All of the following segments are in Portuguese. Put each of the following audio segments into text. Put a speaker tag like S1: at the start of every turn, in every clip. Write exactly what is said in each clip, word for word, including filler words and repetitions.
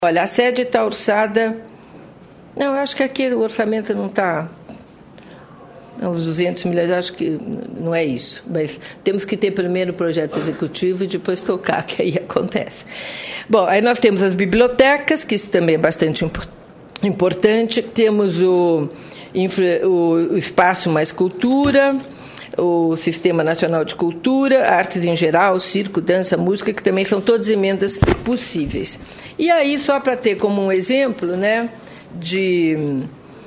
S1: Olha, a sede está orçada... Não, eu acho que aqui o orçamento não está... Os duzentos milhões, acho que não é isso. Mas temos que ter primeiro o projeto executivo e depois tocar, que aí acontece. Bom, aí nós temos as bibliotecas, que isso também é bastante importante. Temos o, o, o Espaço Mais Cultura, o Sistema Nacional de Cultura, artes em geral, circo, dança, música, que também são todas emendas possíveis. E aí, só para ter como um exemplo, né, de...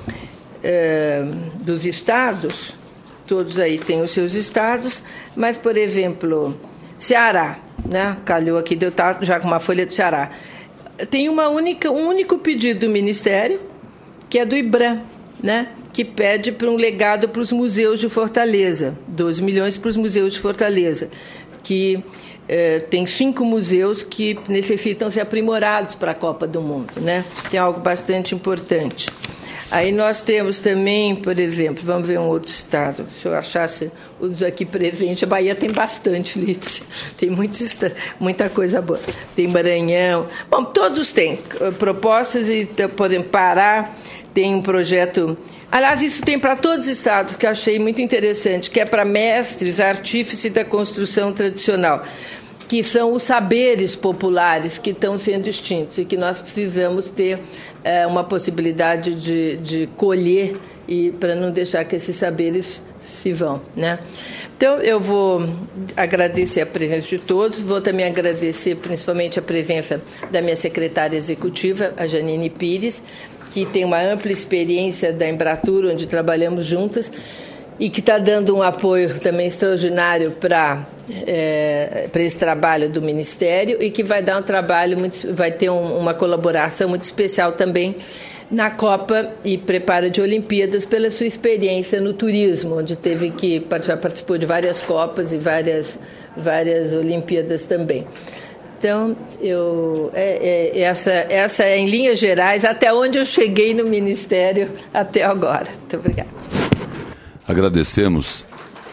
S1: É, dos estados, todos aí têm os seus estados, mas, por exemplo, Ceará, né? Calhou aqui, deu tá, já com uma folha de Ceará. Tem uma única, um único pedido do Ministério, que é do IBRAM, né? Que pede para um legado para os museus de Fortaleza, doze milhões para os museus de Fortaleza, que é, tem cinco museus que necessitam ser aprimorados para a Copa do Mundo, né? Tem algo bastante importante. Aí nós temos também, por exemplo, vamos ver um outro estado, se eu achasse os aqui presentes, a Bahia tem bastante, Lídice, tem muitos, muita coisa boa, tem Maranhão, bom, todos têm propostas e podem parar, tem um projeto, aliás, isso tem para todos os estados, que eu achei muito interessante, que é para mestres, artífices da construção tradicional, que são os saberes populares que estão sendo extintos e que nós precisamos ter é, uma possibilidade de, de colher e para não deixar que esses saberes se vão, né? Então, eu vou agradecer a presença de todos, vou também agradecer principalmente a presença da minha secretária executiva, a Janine Pires, que tem uma ampla experiência da Embratur, onde trabalhamos juntas, e que está dando um apoio também extraordinário para é, para esse trabalho do Ministério e que vai dar um trabalho, muito, vai ter um, uma colaboração muito especial também na Copa e preparo de Olimpíadas pela sua experiência no turismo, onde teve que já participou de várias Copas e várias, várias Olimpíadas também. Então, eu, é, é, essa, essa é, em linhas gerais, até onde eu cheguei no Ministério até agora. Muito obrigada.
S2: Agradecemos.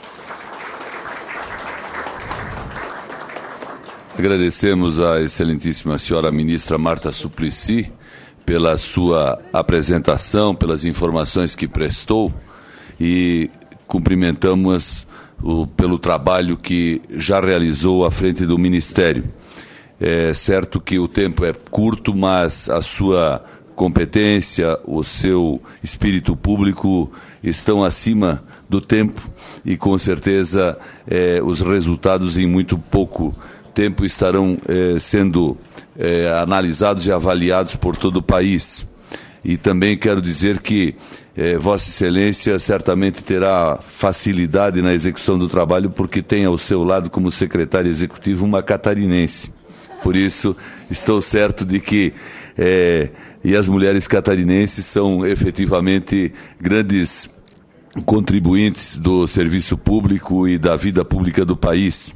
S2: Agradecemos à excelentíssima senhora ministra Marta Suplicy pela sua apresentação, pelas informações que prestou e cumprimentamos o, pelo trabalho que já realizou à frente do Ministério. É certo que o tempo é curto, mas a sua competência, o seu espírito público estão acima do tempo e, com certeza, eh, os resultados em muito pouco tempo estarão eh, sendo eh, analisados e avaliados por todo o país. E também quero dizer que eh, Vossa Excelência certamente terá facilidade na execução do trabalho porque tem ao seu lado, como secretária executiva, uma catarinense. Por isso, estou certo de que É, e as mulheres catarinenses são efetivamente grandes contribuintes do serviço público e da vida pública do país.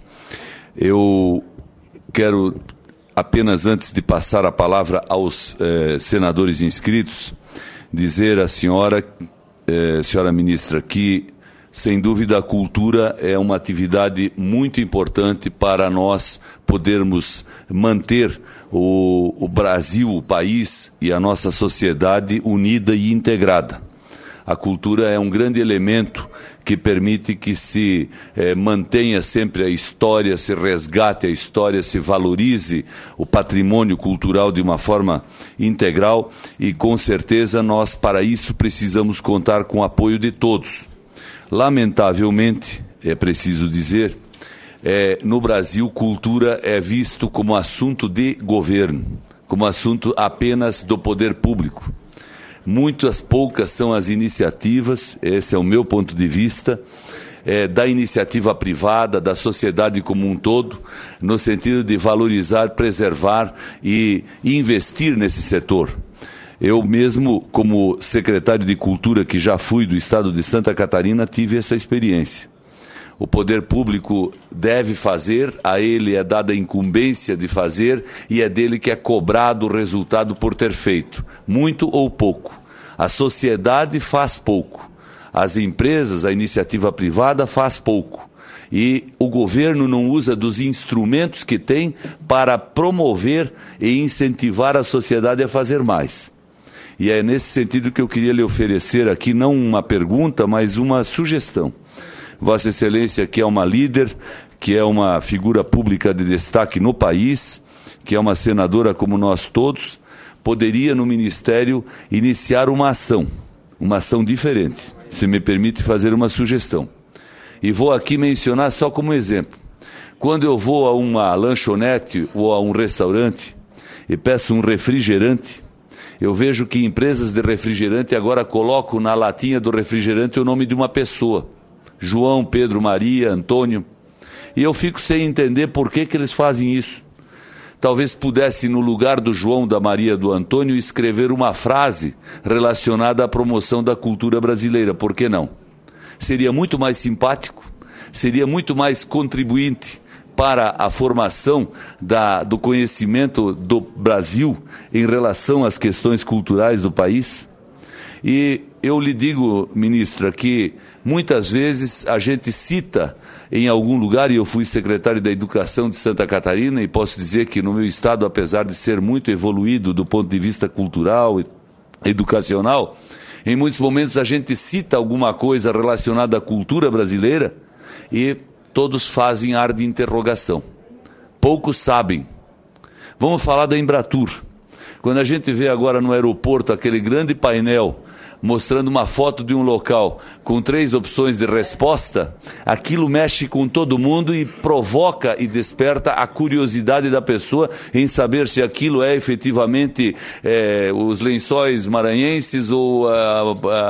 S2: Eu quero, apenas antes de passar a palavra aos eh, senadores inscritos, dizer à senhora, eh, senhora ministra, que, sem dúvida, a cultura é uma atividade muito importante para nós podermos manter o, o Brasil, o país e a nossa sociedade unida e integrada. A cultura é um grande elemento que permite que se eh, mantenha sempre a história, se resgate a história, se valorize o patrimônio cultural de uma forma integral e, com certeza, nós, para isso, precisamos contar com o apoio de todos. Lamentavelmente, é preciso dizer, é, no Brasil, cultura é visto como assunto de governo, como assunto apenas do poder público. Muitas poucas são as iniciativas, esse é o meu ponto de vista, é, da iniciativa privada, da sociedade como um todo, no sentido de valorizar, preservar e investir nesse setor. Eu mesmo, como secretário de Cultura, que já fui do estado de Santa Catarina, tive essa experiência. O poder público deve fazer, a ele é dada a incumbência de fazer e é dele que é cobrado o resultado por ter feito, muito ou pouco. A sociedade faz pouco, as empresas, a iniciativa privada faz pouco. E o governo não usa dos instrumentos que tem para promover e incentivar a sociedade a fazer mais. E é nesse sentido que eu queria lhe oferecer aqui, não uma pergunta, mas uma sugestão. Vossa Excelência, que é uma líder, que é uma figura pública de destaque no país, que é uma senadora como nós todos, poderia no Ministério iniciar uma ação, uma ação diferente, se me permite fazer uma sugestão. E vou aqui mencionar só como exemplo. Quando eu vou a uma lanchonete ou a um restaurante e peço um refrigerante, eu vejo que empresas de refrigerante agora colocam na latinha do refrigerante o nome de uma pessoa. João, Pedro, Maria, Antônio. E eu fico sem entender por que que eles fazem isso. Talvez pudesse, no lugar do João, da Maria, do Antônio, escrever uma frase relacionada à promoção da cultura brasileira. Por que não? Seria muito mais simpático, seria muito mais contribuinte para a formação da, do conhecimento do Brasil em relação às questões culturais do país. E eu lhe digo, ministra, que muitas vezes a gente cita em algum lugar, e eu fui secretário da Educação de Santa Catarina, e posso dizer que no meu estado, apesar de ser muito evoluído do ponto de vista cultural e educacional, em muitos momentos a gente cita alguma coisa relacionada à cultura brasileira e todos fazem ar de interrogação. Poucos sabem. Vamos falar da Embratur. Quando a gente vê agora no aeroporto aquele grande painel mostrando uma foto de um local com três opções de resposta, aquilo mexe com todo mundo e provoca e desperta a curiosidade da pessoa em saber se aquilo é efetivamente é, os Lençóis Maranhenses ou a,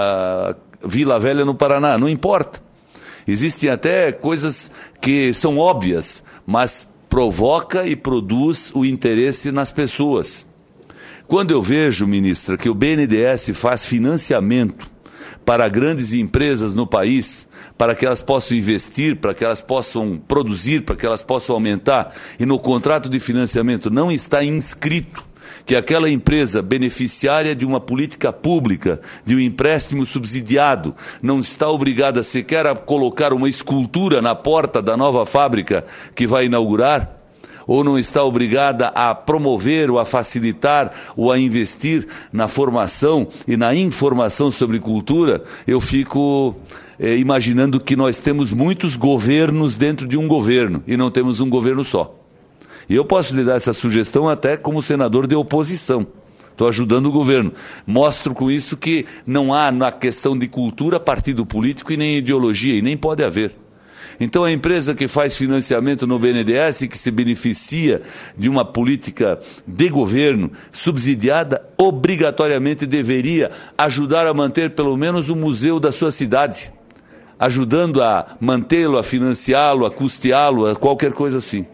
S2: a Vila Velha no Paraná, não importa. Existem até coisas que são óbvias, mas provoca e produz o interesse nas pessoas. Quando eu vejo, ministra, que o B N D E S faz financiamento para grandes empresas no país, para que elas possam investir, para que elas possam produzir, para que elas possam aumentar, e no contrato de financiamento não está inscrito que aquela empresa beneficiária de uma política pública, de um empréstimo subsidiado, não está obrigada sequer a colocar uma escultura na porta da nova fábrica que vai inaugurar, ou não está obrigada a promover ou a facilitar ou a investir na formação e na informação sobre cultura, eu fico é, imaginando que nós temos muitos governos dentro de um governo e não temos um governo só. E eu posso lhe dar essa sugestão até como senador de oposição. Estou ajudando o governo. Mostro com isso que não há na questão de cultura partido político e nem ideologia, e nem pode haver. Então a empresa que faz financiamento no B N D E S, que se beneficia de uma política de governo subsidiada, obrigatoriamente deveria ajudar a manter pelo menos o museu da sua cidade, ajudando a mantê-lo, a financiá-lo, a custeá-lo, a qualquer coisa assim.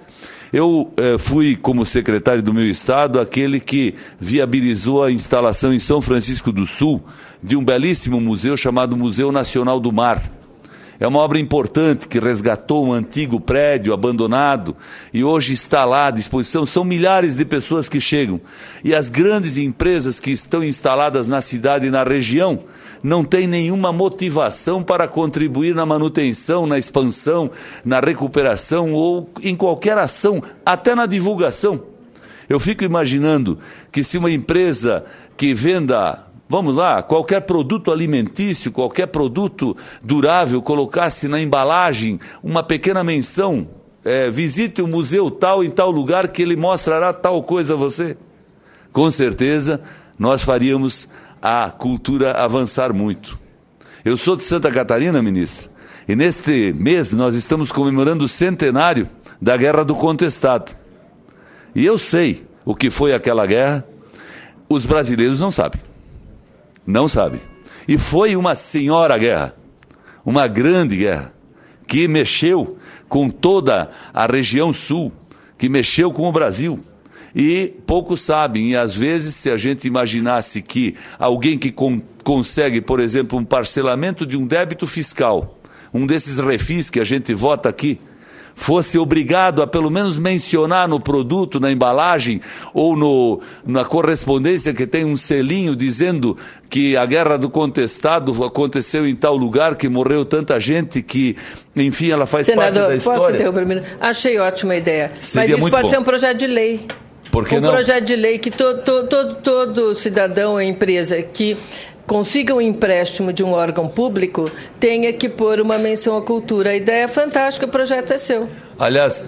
S2: Eu eh, fui, como secretário do meu estado, aquele que viabilizou a instalação em São Francisco do Sul de um belíssimo museu chamado Museu Nacional do Mar. É uma obra importante que resgatou um antigo prédio abandonado e hoje está lá à disposição. São milhares de pessoas que chegam. E as grandes empresas que estão instaladas na cidade e na região não têm nenhuma motivação para contribuir na manutenção, na expansão, na recuperação ou em qualquer ação, até na divulgação. Eu fico imaginando que se uma empresa que venda... Vamos lá, qualquer produto alimentício, qualquer produto durável, colocasse na embalagem uma pequena menção, é, visite o museu tal em tal lugar que ele mostrará tal coisa a você. Com certeza, nós faríamos a cultura avançar muito. Eu sou de Santa Catarina, ministra, e neste mês nós estamos comemorando o centenário da Guerra do Contestado. E eu sei o que foi aquela guerra, os brasileiros não sabem. Não sabe. E foi uma senhora guerra, uma grande guerra, que mexeu com toda a região sul, que mexeu com o Brasil. E poucos sabem, e às vezes se a gente imaginasse que alguém que con- consegue, por exemplo, um parcelamento de um débito fiscal, um desses refis que a gente vota aqui, fosse obrigado a pelo menos mencionar no produto, na embalagem ou no, na correspondência que tem um selinho dizendo que a Guerra do Contestado aconteceu em tal lugar, que morreu tanta gente, que, enfim, ela faz
S1: Senador,
S2: parte da história.
S1: Posso interromper? Achei ótima ideia.
S2: Seria
S1: Mas isso
S2: muito
S1: pode
S2: bom.
S1: ser um projeto de lei.
S2: Por que
S1: um
S2: não?
S1: projeto de lei que todo, todo, todo, todo cidadão ou empresa que consiga um empréstimo de um órgão público tenha que pôr uma menção à cultura. A ideia é fantástica, o projeto é seu.
S2: Aliás,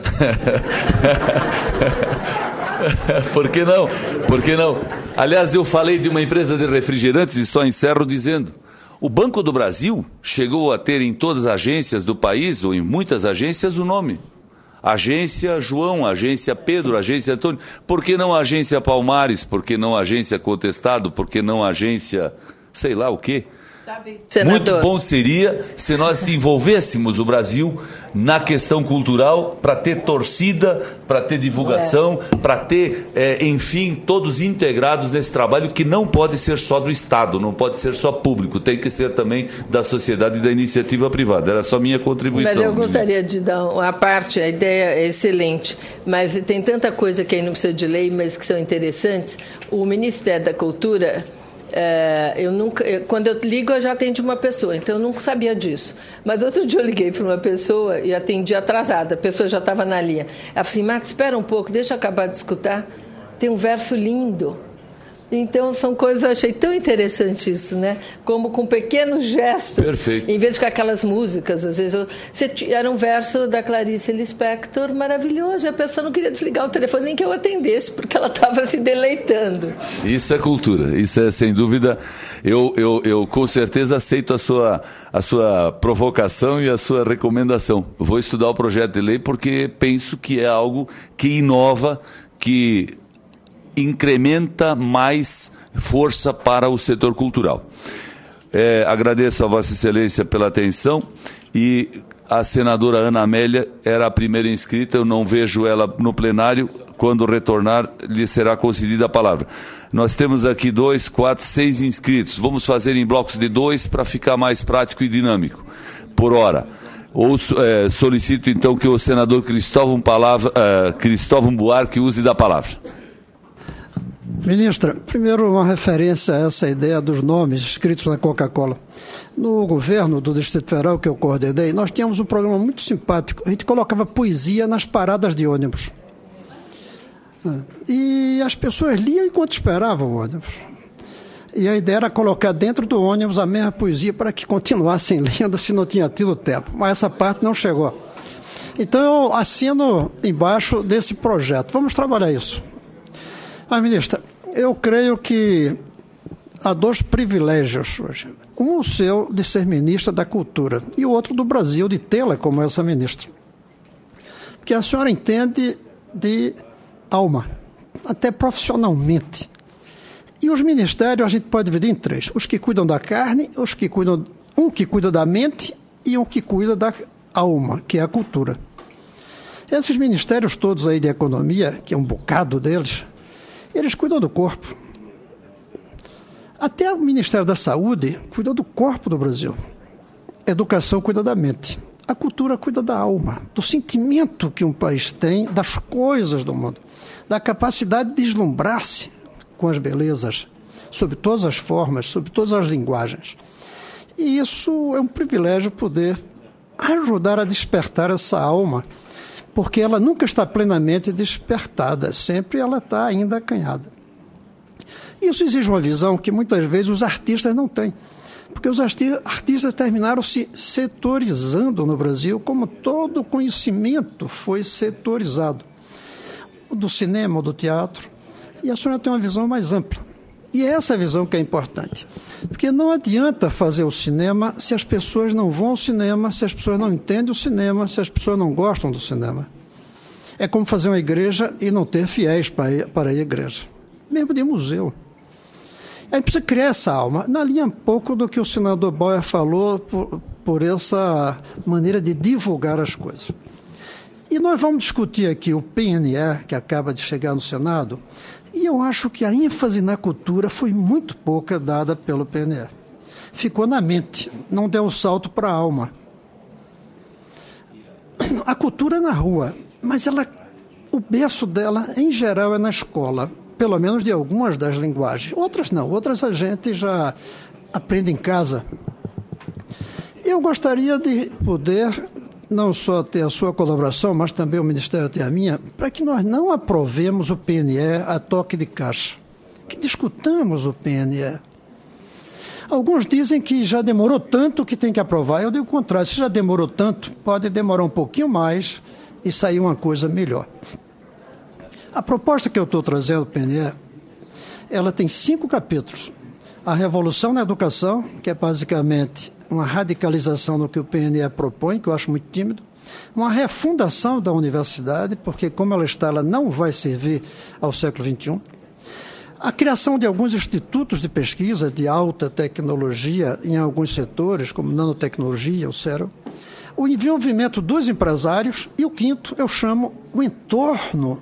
S2: por que não? Por que não? Aliás, eu falei de uma empresa de refrigerantes e só encerro dizendo: o Banco do Brasil chegou a ter em todas as agências do país, ou em muitas agências, o nome. Agência João, Agência Pedro, Agência Antônio. Por que não Agência Palmares? Por que não Agência Contestado? Por que não Agência sei lá o quê?
S1: Sabe,
S2: muito bom seria se nós envolvêssemos o Brasil na questão cultural para ter torcida, para ter divulgação, é. para ter, é, enfim, todos integrados nesse trabalho que não pode ser só do Estado, não pode ser só público, tem que ser também da sociedade e da iniciativa privada. Era só minha contribuição.
S1: Mas eu gostaria de dar uma parte, a ideia é excelente, mas tem tanta coisa que aí não precisa de lei, mas que são interessantes. O Ministério da Cultura... É, eu nunca, eu, quando eu ligo, eu já atendi uma pessoa, então eu não sabia disso. Mas outro dia eu liguei para uma pessoa e atendi atrasada, a pessoa já estava na linha. Ela falou assim: Marta, espera um pouco, deixa eu acabar de escutar. Tem um verso lindo. Então, são coisas, eu achei tão interessante isso, né? Como com pequenos gestos.
S2: Perfeito.
S1: Em vez de ficar aquelas músicas, às vezes, eu, você, era um verso da Clarice Lispector maravilhoso, e a pessoa não queria desligar o telefone nem que eu atendesse, porque ela estava se deleitando.
S2: Isso é cultura, isso é, sem dúvida, eu, eu, eu com certeza aceito a sua, a sua provocação e a sua recomendação. Vou estudar o projeto de lei porque penso que é algo que inova, que incrementa mais força para o setor cultural. É, agradeço a Vossa Excelência pela atenção e a senadora Ana Amélia era a primeira inscrita, eu não vejo ela no plenário, quando retornar lhe será concedida a palavra. Nós temos aqui dois, quatro, seis inscritos, vamos fazer em blocos de dois para ficar mais prático e dinâmico, por hora. Ou é, solicito então que o senador Cristóvão, palavra, uh, Cristóvão Buarque use da palavra.
S3: Ministra, primeiro uma referência a essa ideia dos nomes escritos na Coca-Cola. No governo do Distrito Federal que eu coordenei, nós tínhamos um programa muito simpático. A gente colocava poesia nas paradas de ônibus. E as pessoas liam enquanto esperavam o ônibus. E a ideia era colocar dentro do ônibus a mesma poesia para que continuassem lendo se não tinha tido tempo. Mas essa parte não chegou. Então eu assino embaixo desse projeto. Vamos trabalhar isso. Mas, ministra, eu creio que há dois privilégios hoje. Um o seu de ser ministra da Cultura e o outro do Brasil de tê-la como essa ministra. Porque a senhora entende de alma, até profissionalmente. E os ministérios a gente pode dividir em três. Os que cuidam da carne, os que cuidam, um que cuida da mente e um que cuida da alma, que é a cultura. Esses ministérios todos aí de economia, que é um bocado deles, eles cuidam do corpo. Até o Ministério da Saúde cuida do corpo do Brasil. A educação cuida da mente. A cultura cuida da alma, do sentimento que um país tem, das coisas do mundo, da capacidade de deslumbrar-se com as belezas, sob todas as formas, sob todas as linguagens. E isso é um privilégio poder ajudar a despertar essa alma, porque ela nunca está plenamente despertada, sempre ela está ainda acanhada. Isso exige uma visão que muitas vezes os artistas não têm, porque os artistas terminaram se setorizando no Brasil, como todo conhecimento foi setorizado, o do cinema, o do teatro, e a senhora tem uma visão mais ampla. E é essa visão que é importante, porque não adianta fazer o cinema se as pessoas não vão ao cinema, se as pessoas não entendem o cinema, se as pessoas não gostam do cinema. É como fazer uma igreja e não ter fiéis para ir, para ir à igreja, mesmo de museu. Aí precisa criar essa alma, na linha um pouco do que o senador Boyer falou, por, por essa maneira de divulgar as coisas. E nós vamos discutir aqui o P N E, que acaba de chegar no Senado, e eu acho que a ênfase na cultura foi muito pouca dada pelo P N E. Ficou na mente, não deu o salto para a alma. a cultura é na rua, mas ela, o berço dela, em geral, é na escola, pelo menos de algumas das linguagens. Outras não, outras a gente já aprende em casa. Eu gostaria de poder não só ter a sua colaboração, mas também o Ministério ter a minha, para que nós não aprovemos o P N E a toque de caixa, que discutamos o P N E. Alguns dizem que já demorou tanto que tem que aprovar. Eu digo o contrário, se já demorou tanto, pode demorar um pouquinho mais e sair uma coisa melhor. A proposta que eu estou trazendo do P N E, ela tem cinco capítulos. A revolução na educação, que é basicamente uma radicalização do que o P N E propõe, que eu acho muito tímido. Uma refundação da universidade, porque como ela está, ela não vai servir ao século vinte e um. A criação de alguns institutos de pesquisa de alta tecnologia em alguns setores, como nanotecnologia, o cérebro. O envolvimento dos empresários. E o quinto, eu chamo o entorno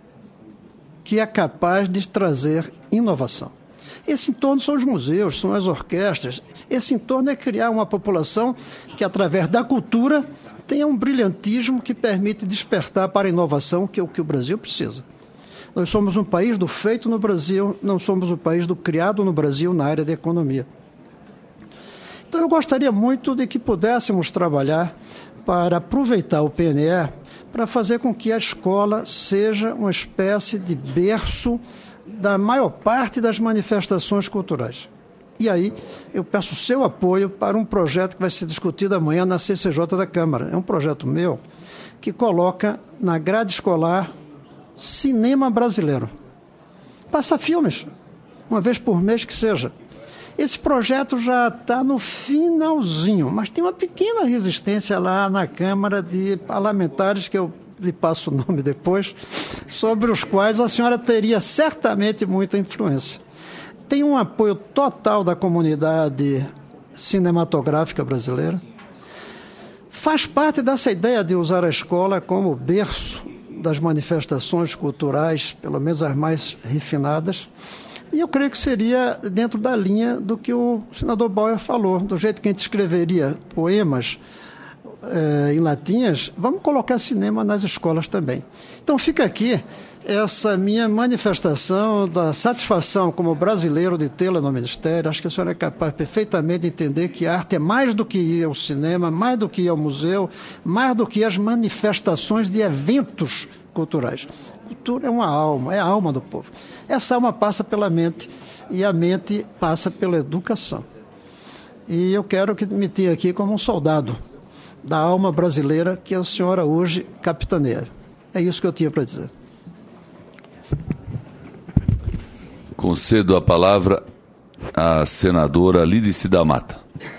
S3: que é capaz de trazer inovação. Esse entorno são os museus, são as orquestras. Esse entorno é criar uma população que, através da cultura, tenha um brilhantismo que permite despertar para a inovação, que é o que o Brasil precisa. Nós somos um país do feito no Brasil, não somos o país do criado no Brasil na área da economia. Então, eu gostaria muito de que pudéssemos trabalhar para aproveitar o P N E para fazer com que a escola seja uma espécie de berço da maior parte das manifestações culturais. E aí, eu peço o seu apoio para um projeto que vai ser discutido amanhã na C C J da Câmara. É um projeto meu que coloca na grade escolar cinema brasileiro. Passa filmes, uma vez por mês que seja. Esse projeto já está no finalzinho, mas tem uma pequena resistência lá na Câmara de parlamentares, que eu lhe passo o nome depois, sobre os quais a senhora teria certamente muita influência. Tem um apoio total da comunidade cinematográfica brasileira. Faz parte dessa ideia de usar a escola como berço das manifestações culturais, pelo menos as mais refinadas. E eu creio que seria dentro da linha do que o senador Bauer falou, do jeito que a gente escreveria poemas eh, em latinhas, vamos colocar cinema nas escolas também. Então fica aqui essa minha manifestação da satisfação como brasileiro de tê-la no Ministério. Acho que a senhora é capaz perfeitamente de entender que a arte é mais do que ir ao cinema, mais do que ir ao museu, mais do que as manifestações de eventos culturais. Cultura é uma alma, é a alma do povo. Essa alma passa pela mente e a mente passa pela educação. E eu quero que me tenha aqui como um soldado da alma brasileira que a senhora hoje capitaneia. É isso que eu tinha para dizer.
S2: Concedo a palavra à senadora Lídice da Mata.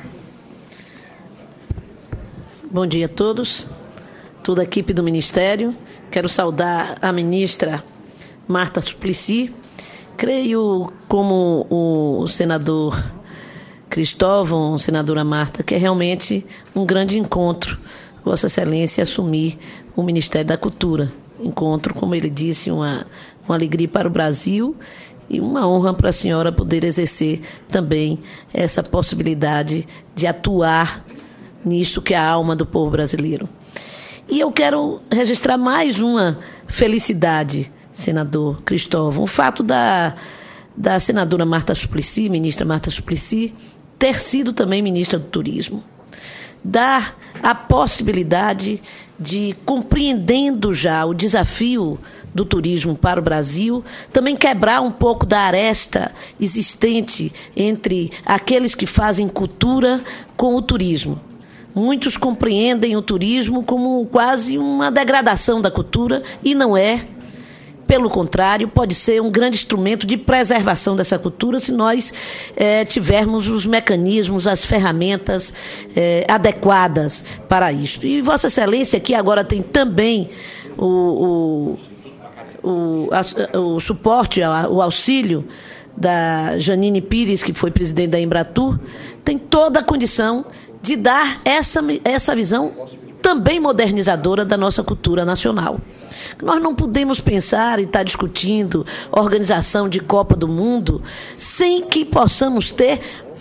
S4: Bom dia a todos, toda a equipe do Ministério. Quero saudar a ministra Marta Suplicy. Creio, como o senador Cristóvão, senadora Marta, que é realmente um grande encontro, Vossa Excelência assumir o Ministério da Cultura. Encontro, como ele disse, uma, uma alegria para o Brasil e uma honra para a senhora poder exercer também essa possibilidade de atuar nisso que é a alma do povo brasileiro. E eu quero registrar mais uma felicidade, senador Cristóvão. O fato da, da senadora Marta Suplicy, ministra Marta Suplicy, ter sido também ministra do Turismo. Dar a possibilidade de, compreendendo já o desafio do turismo para o Brasil, também quebrar um pouco da aresta existente entre aqueles que fazem cultura com o turismo. Muitos compreendem o turismo como quase uma degradação da cultura, e não é. Pelo contrário, pode ser um grande instrumento de preservação dessa cultura se nós eh, tivermos os mecanismos, as ferramentas eh, adequadas para isso. E Vossa Excelência, que agora tem também o, o, o, a, o suporte, o auxílio da Janine Pires, que foi presidente da Embratur, tem toda a condição de dar essa, essa visão também modernizadora da nossa cultura nacional. Nós não podemos pensar e estar discutindo organização de Copa do Mundo sem que possamos ter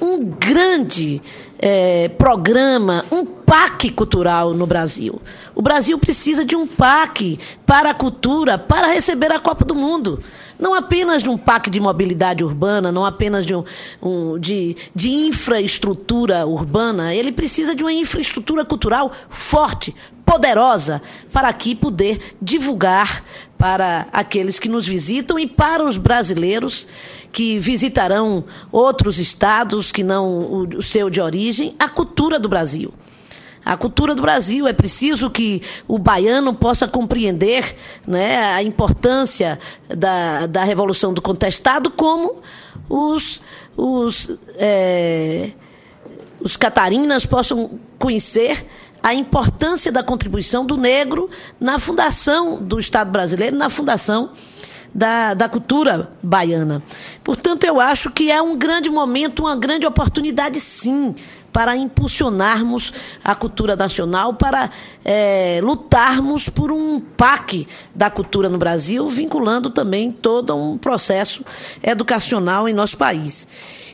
S4: um grande é, programa, um P A C cultural no Brasil. O Brasil precisa de um P A C para a cultura, para receber a Copa do Mundo. Não apenas de um P A C de mobilidade urbana, não apenas de, um, um, de, de infraestrutura urbana, ele precisa de uma infraestrutura cultural forte, poderosa, para aqui poder divulgar para aqueles que nos visitam e para os brasileiros que visitarão outros estados que não o, o seu de origem, a cultura do Brasil. A cultura do Brasil, é preciso que o baiano possa compreender, né, a importância da, da Revolução do Contestado, como os, os, é, os catarinas possam conhecer a importância da contribuição do negro na fundação do Estado brasileiro, na fundação da, da cultura baiana. Portanto, eu acho que é um grande momento, uma grande oportunidade, sim, para impulsionarmos a cultura nacional, para é, lutarmos por um P A C da cultura no Brasil, vinculando também todo um processo educacional em nosso país.